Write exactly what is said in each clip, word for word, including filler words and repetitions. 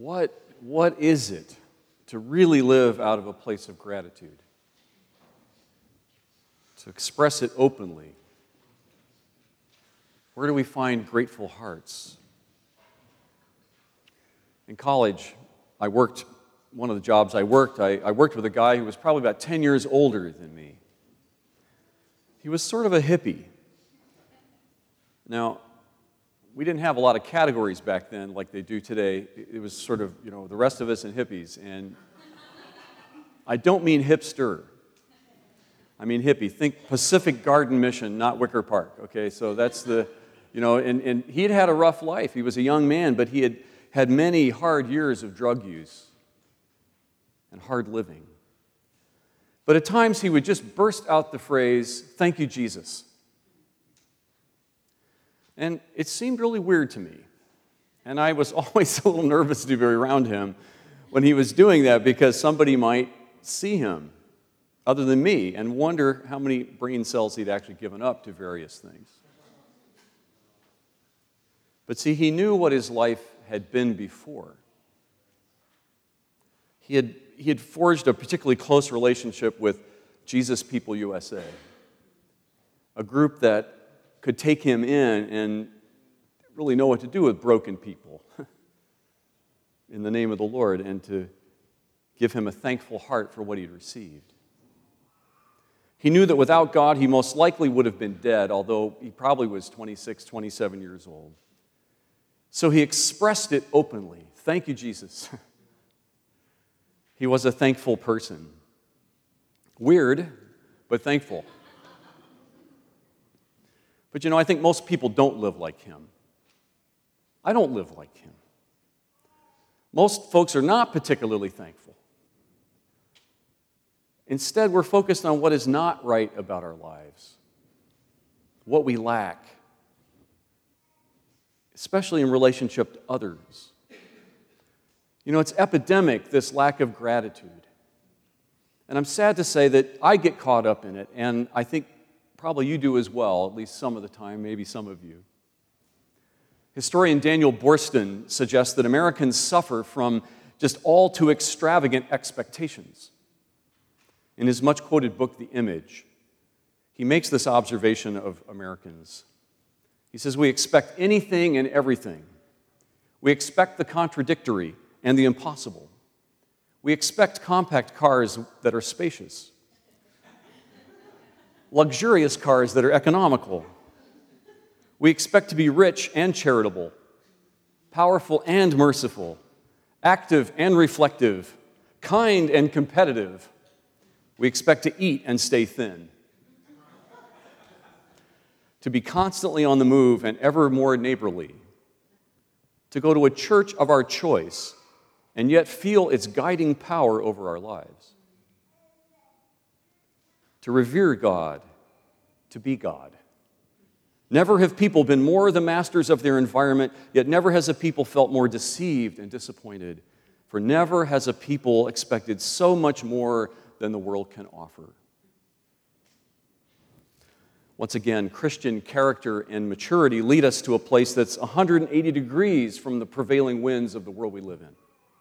What, what is it to really live out of a place of gratitude? To express it openly? Where do we find grateful hearts? In college, I worked, one of the jobs I worked, I, I worked with a guy who was probably about ten years older than me. He was sort of a hippie. Now, we didn't have a lot of categories back then like they do today. It was sort of, you know, the rest of us and hippies. And I don't mean hipster. I mean hippie. Think Pacific Garden Mission, not Wicker Park, okay? So that's the, you know, and, and he had had a rough life. He was a young man, but he had had many hard years of drug use and hard living. But at times he would just burst out the phrase, "Thank you, Jesus." And it seemed really weird to me. And I was always a little nervous to be around him when he was doing that because somebody might see him other than me and wonder how many brain cells he'd actually given up to various things. But see, he knew what his life had been before. He had, he had forged a particularly close relationship with Jesus People U S A, a group that could take him in and really know what to do with broken people in the name of the Lord and to give him a thankful heart for what he'd received. He knew that without God, he most likely would have been dead, although he probably was twenty-six, twenty-seven years old. So he expressed it openly. Thank you, Jesus. He was a thankful person. Weird, but thankful. But you know, I think most people don't live like him. I don't live like him. Most folks are not particularly thankful. Instead, we're focused on what is not right about our lives, what we lack, especially in relationship to others. You know, it's epidemic, this lack of gratitude. And I'm sad to say that I get caught up in it, and I think probably you do as well, at least some of the time, maybe some of you. Historian Daniel Boorstin suggests that Americans suffer from just all too extravagant expectations. In his much-quoted book, The Image, he makes this observation of Americans. He says, "We expect anything and everything. We expect the contradictory and the impossible. We expect compact cars that are spacious, luxurious cars that are economical. We expect to be rich and charitable, powerful and merciful, active and reflective, kind and competitive. We expect to eat and stay thin, to be constantly on the move and ever more neighborly, to go to a church of our choice and yet feel its guiding power over our lives, to revere God, to be God. Never have people been more the masters of their environment, yet never has a people felt more deceived and disappointed, for never has a people expected so much more than the world can offer." Once again, Christian character and maturity lead us to a place that's one hundred eighty degrees from the prevailing winds of the world we live in.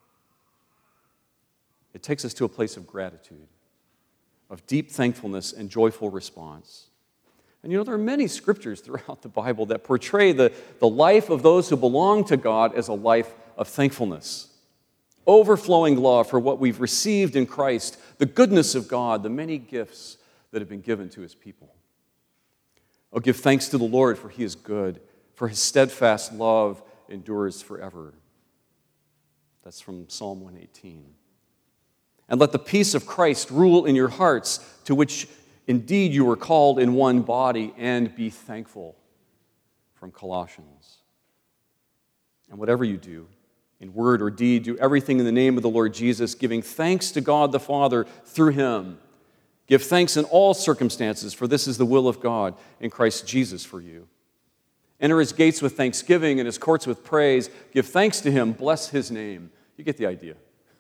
It takes us to a place of gratitude, of deep thankfulness and joyful response. And you know, there are many scriptures throughout the Bible that portray the, the life of those who belong to God as a life of thankfulness, overflowing love for what we've received in Christ, the goodness of God, the many gifts that have been given to his people. Oh, give thanks to the Lord, for he is good, for his steadfast love endures forever. That's from Psalm one eighteen. And let the peace of Christ rule in your hearts, to which indeed you were called in one body, and be thankful, from Colossians. And whatever you do, in word or deed, do everything in the name of the Lord Jesus, giving thanks to God the Father through him. Give thanks in all circumstances, for this is the will of God in Christ Jesus for you. Enter his gates with thanksgiving and his courts with praise. Give thanks to him, bless his name. You get the idea.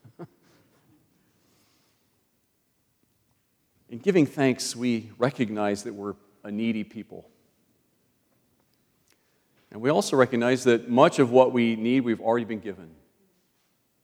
In giving thanks, we recognize that we're a needy people. And we also recognize that much of what we need, we've already been given.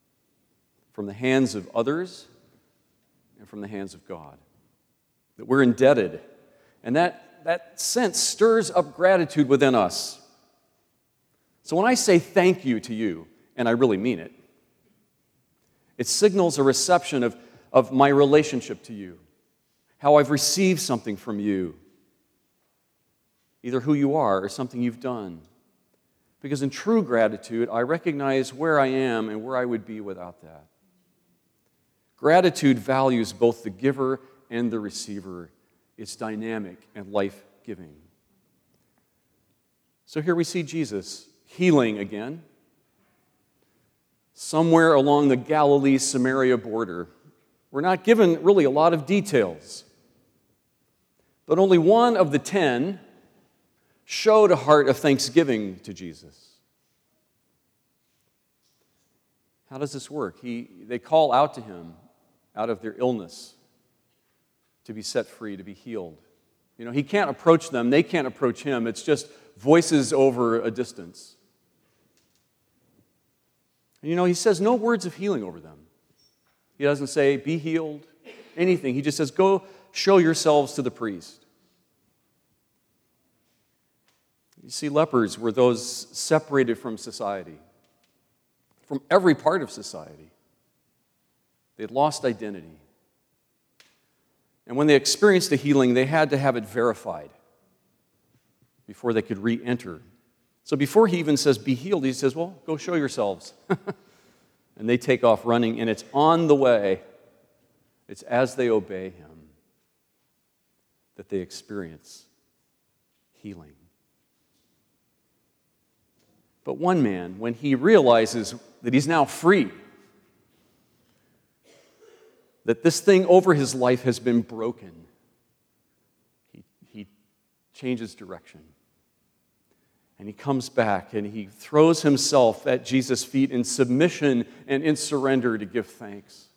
from the hands of others and from the hands of God. That we're indebted. And that, that sense stirs up gratitude within us. So when I say thank you to you, and I really mean it, it signals a reception of, of my relationship to you, how I've received something from you, either who you are or something you've done. Because in true gratitude, I recognize where I am and where I would be without that. Gratitude values both the giver and the receiver. It's dynamic and life-giving. So here we see Jesus healing again, somewhere along the Galilee-Samaria border. We're not given really a lot of details, but only one of the ten showed a heart of thanksgiving to Jesus. How does this work? He, they call out to him out of their illness to be set free, to be healed. You know, he can't approach them. They can't approach him. It's just voices over a distance. And you know, he says no words of healing over them. He doesn't say, be healed, anything. He just says, go show yourselves to the priest. You see, lepers were those separated from society, from every part of society. They had lost identity. And when they experienced the healing, they had to have it verified before they could re-enter. So before he even says, be healed, he says, well, go show yourselves. And they take off running, and it's on the way. It's as they obey him that they experience healing. But one man, when he realizes that he's now free, that this thing over his life has been broken, he, he changes direction. And he comes back and he throws himself at Jesus' feet in submission and in surrender to give thanks.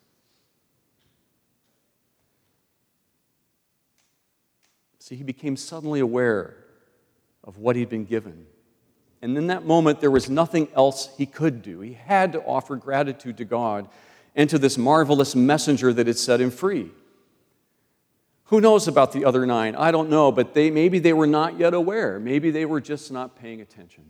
See, he became suddenly aware of what he'd been given. And in that moment, there was nothing else he could do. He had to offer gratitude to God and to this marvelous messenger that had set him free. Who knows about the other nine? I don't know, but they maybe they were not yet aware. Maybe they were just not paying attention.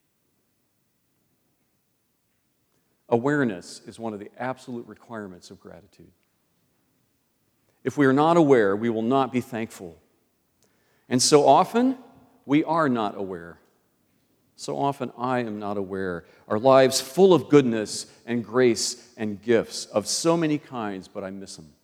Awareness is one of the absolute requirements of gratitude. If we are not aware, we will not be thankful. And so often, we are not aware. So often I am not aware. Our lives full of goodness and grace and gifts of so many kinds, but I miss them.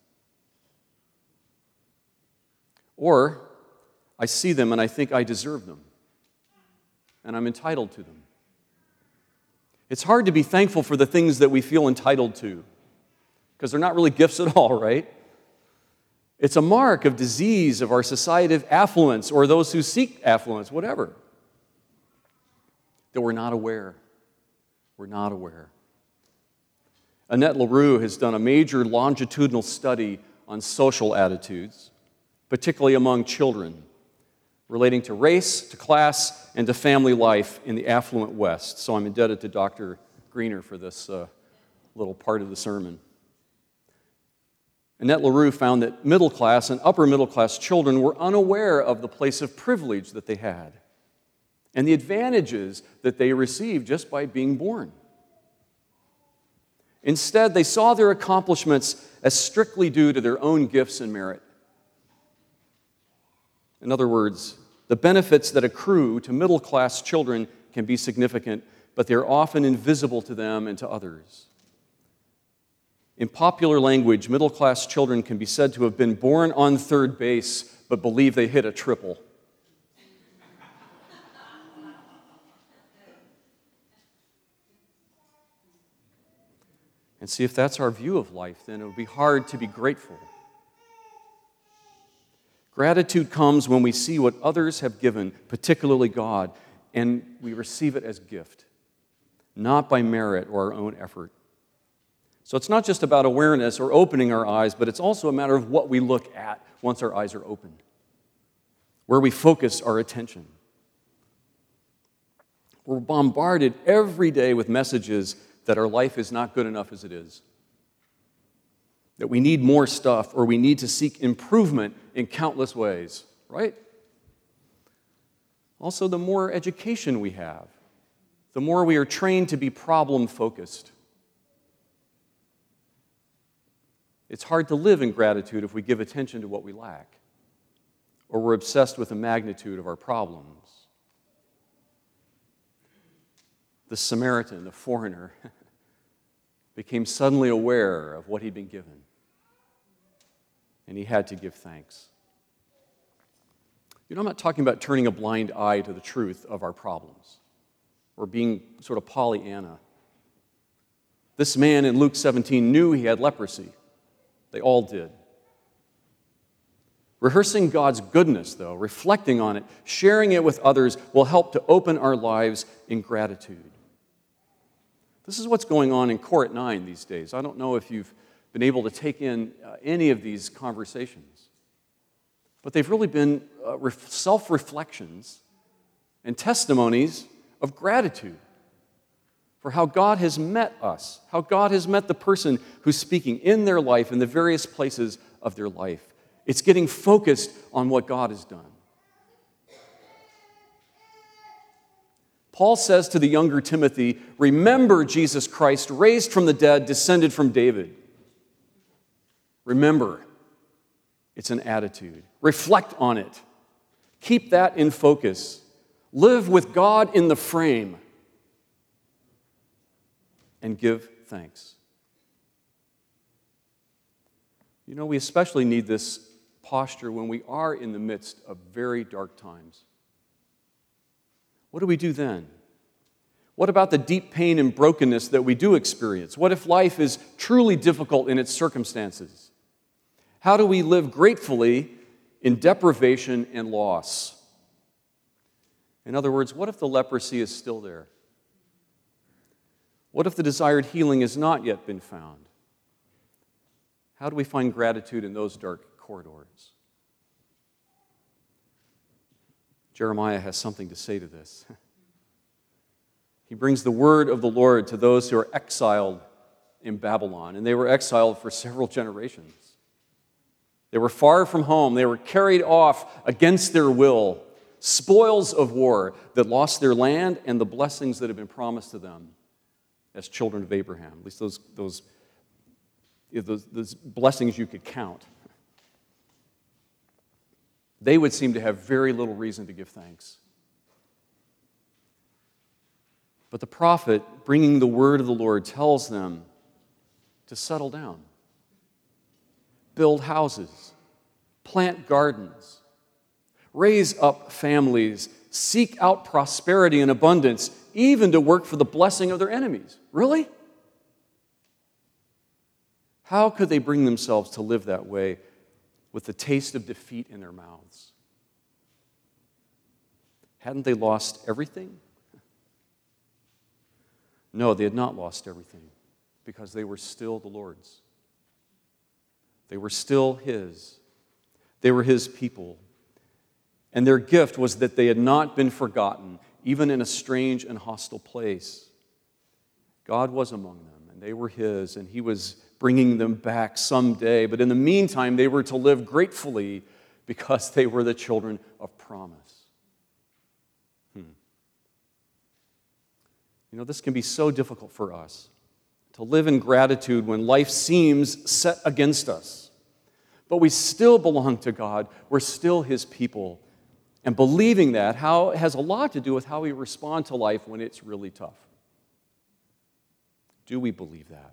Or I see them and I think I deserve them, and I'm entitled to them. It's hard to be thankful for the things that we feel entitled to, because they're not really gifts at all, right? It's a mark of disease of our society of affluence, or those who seek affluence, whatever. That we're not aware. We're not aware. Annette LaRue has done a major longitudinal study on social attitudes, particularly among children, relating to race, to class, and to family life in the affluent West. So I'm indebted to Doctor Greener for this uh, little part of the sermon. Annette LaRue found that middle class and upper middle class children were unaware of the place of privilege that they had and the advantages that they received just by being born. Instead, they saw their accomplishments as strictly due to their own gifts and merit. In other words, the benefits that accrue to middle-class children can be significant, but they're often invisible to them and to others. In popular language, middle-class children can be said to have been born on third base, but believe they hit a triple. And see, if that's our view of life, then it would be hard to be grateful. Gratitude comes when we see what others have given, particularly God, and we receive it as gift, not by merit or our own effort. So it's not just about awareness or opening our eyes, but it's also a matter of what we look at once our eyes are opened, where we focus our attention. We're bombarded every day with messages that our life is not good enough as it is. that we need more stuff or we need to seek improvement in countless ways, right? Also, the more education we have, the more we are trained to be problem-focused. It's hard to live in gratitude if we give attention to what we lack, or we're obsessed with the magnitude of our problems. The Samaritan, the foreigner, became suddenly aware of what he'd been given, and he had to give thanks. You know, I'm not talking about turning a blind eye to the truth of our problems or being sort of Pollyanna. This man in Luke seventeen knew he had leprosy. They all did. Rehearsing God's goodness, though, reflecting on it, sharing it with others, will help to open our lives in gratitude. This is what's going on in Core at Nine these days. I don't know if you've been able to take in uh, any of these conversations, but they've really been uh, ref- self-reflections and testimonies of gratitude for how God has met us, how God has met the person who's speaking in their life, in the various places of their life. It's getting focused on what God has done. Paul says to the younger Timothy, remember Jesus Christ, raised from the dead, descended from David. Remember. It's an attitude. Reflect on it. Keep that in focus. Live with God in the frame. And give thanks. You know, we especially need this posture when we are in the midst of very dark times. What do we do then? What about the deep pain and brokenness that we do experience? What if life is truly difficult in its circumstances? How do we live gratefully in deprivation and loss? In other words, what if the leprosy is still there? What if the desired healing has not yet been found? How do we find gratitude in those dark corridors? Jeremiah has something to say to this. He brings the word of the Lord to those who are exiled in Babylon, and they were exiled for several generations. They were far from home. They were carried off against their will, spoils of war that lost their land and the blessings that had been promised to them as children of Abraham, at least those, those, those, those blessings you could count. They would seem to have very little reason to give thanks. But the prophet, bringing the word of the Lord, tells them to settle down, build houses, plant gardens, raise up families, seek out prosperity and abundance, even to work for the blessing of their enemies. Really? How could they bring themselves to live that way with the taste of defeat in their mouths? Hadn't they lost everything? No, they had not lost everything because they were still the Lord's. They were still His. They were His people. And their gift was that they had not been forgotten, even in a strange and hostile place. God was among them, and they were His, and He was bringing them back someday. But in the meantime, they were to live gratefully because they were the children of promise. Hmm. You know, this can be so difficult for us to live in gratitude when life seems set against us. But we still belong to God. We're still His people. And believing that how, has a lot to do with how we respond to life when it's really tough. Do we believe that?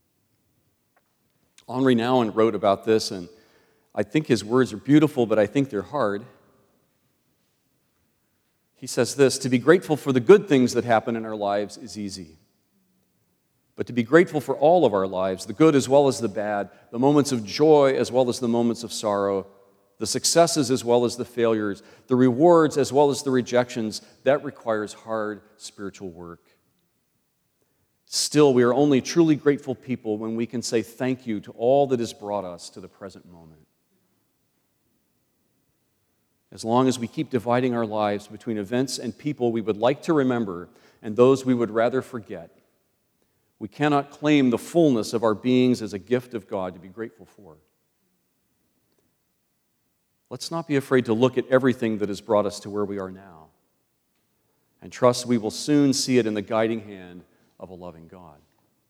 Henri Nouwen wrote about this, and I think his words are beautiful, but I think they're hard. He says this, to be grateful for the good things that happen in our lives is easy. But to be grateful for all of our lives, the good as well as the bad, the moments of joy as well as the moments of sorrow, the successes as well as the failures, the rewards as well as the rejections, that requires hard spiritual work. Still, we are only truly grateful people when we can say thank you to all that has brought us to the present moment. As long as we keep dividing our lives between events and people we would like to remember and those we would rather forget, We cannot claim the fullness of our beings as a gift of God to be grateful for. Let's not be afraid to look at everything that has brought us to where we are now, and trust we will soon see it in the guiding hand of a loving God.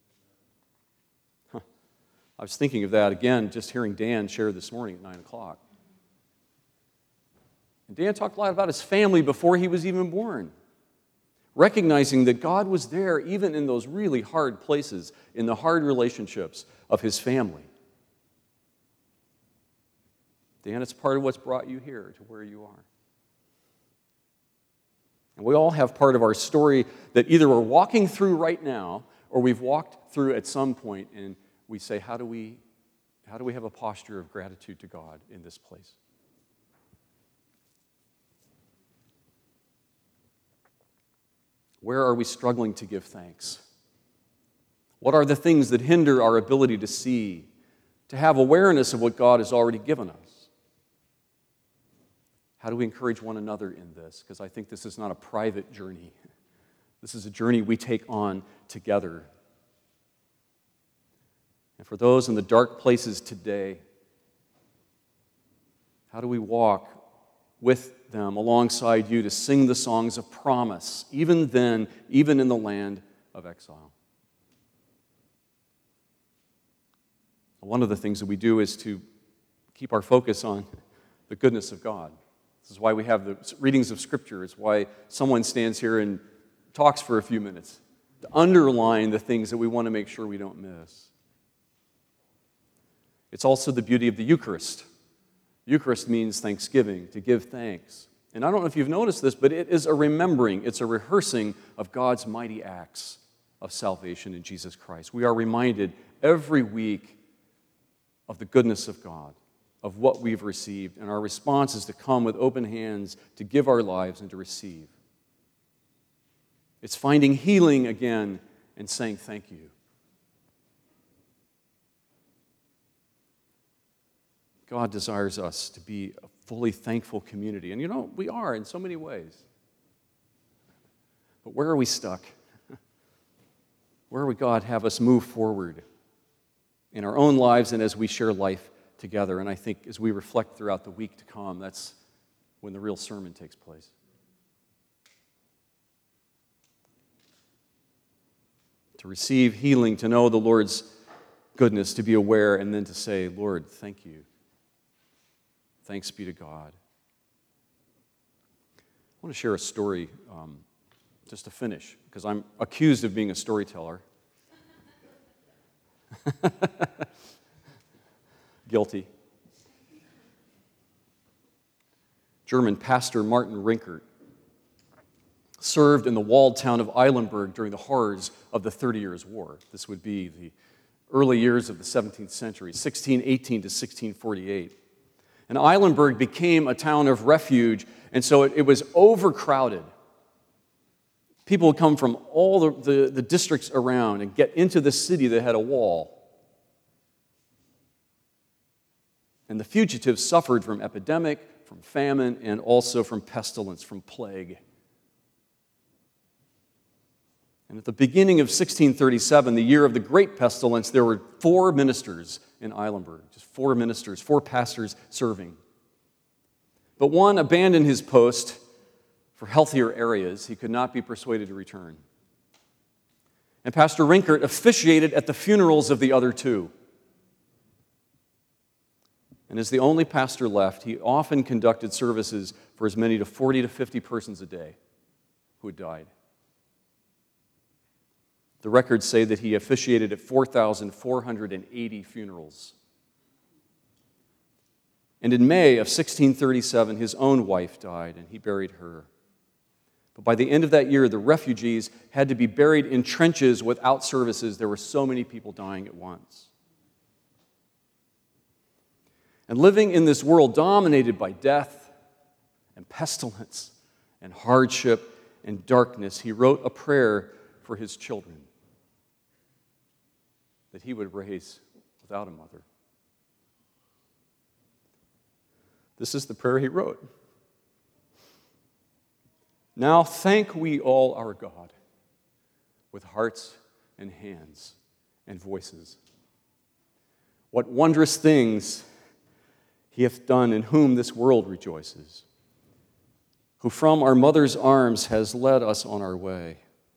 Huh. I was thinking of that again, just hearing Dan share this morning at nine o'clock. And Dan talked a lot about his family before he was even born, recognizing that God was there even in those really hard places, in the hard relationships of his family. Dan, it's part of what's brought you here to where you are. And we all have part of our story that either we're walking through right now or we've walked through at some point, and we say, how do we, how do we have a posture of gratitude to God in this place? Where are we struggling to give thanks? What are the things that hinder our ability to see, to have awareness of what God has already given us? How do we encourage one another in this? Because I think this is not a private journey. This is a journey we take on together. And for those in the dark places today, how do we walk with them alongside you to sing the songs of promise, even then, even in the land of exile? One of the things that we do is to keep our focus on the goodness of God. This is why we have the readings of Scripture. It's why someone stands here and talks for a few minutes to underline the things that we want to make sure we don't miss. It's also the beauty of the Eucharist. Eucharist means thanksgiving, to give thanks. And I don't know if you've noticed this, but it is a remembering, it's a rehearsing of God's mighty acts of salvation in Jesus Christ. We are reminded every week of the goodness of God, of what we've received, and our response is to come with open hands, to give our lives and to receive. It's finding healing again and saying thank you. God desires us to be a fully thankful community. And you know, we are in so many ways. But where are we stuck? Where would God have us move forward in our own lives and as we share life together? And I think as we reflect throughout the week to come, that's when the real sermon takes place. To receive healing, to know the Lord's goodness, to be aware, and then to say, Lord, thank you. Thanks be to God. I want to share a story um, just to finish, because I'm accused of being a storyteller. Guilty. German pastor Martin Rinkert served in the walled town of Eilenburg during the horrors of the Thirty Years' War. This would be the early years of the seventeenth century, sixteen eighteen to sixteen forty-eight. And Eilenburg became a town of refuge, and so it, it was overcrowded. People would come from all the, the, the districts around and get into the city that had a wall. And the fugitives suffered from epidemic, from famine, and also from pestilence, from plague. And at the beginning of sixteen thirty-seven, the year of the great pestilence, there were four ministers in Eilenburg, just four ministers, four pastors serving. But one abandoned his post for healthier areas. He could not be persuaded to return. And Pastor Rinkert officiated at the funerals of the other two. And as the only pastor left, he often conducted services for as many to forty to fifty persons a day who had died. The records say that he officiated at four thousand four hundred eighty funerals. And in May of sixteen thirty-seven, his own wife died, and he buried her. But by the end of that year, the refugees had to be buried in trenches without services. There were so many people dying at once. And living in this world dominated by death and pestilence and hardship and darkness, he wrote a prayer for his children that he would raise without a mother. This is the prayer he wrote. Now thank we all our God with hearts and hands and voices. What wondrous things he hath done, in whom this world rejoices, who from our mother's arms has led us on our way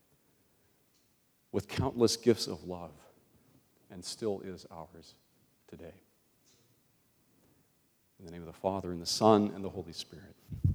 with countless gifts of love, and still is ours today. In the name of the Father, and the Son, and the Holy Spirit.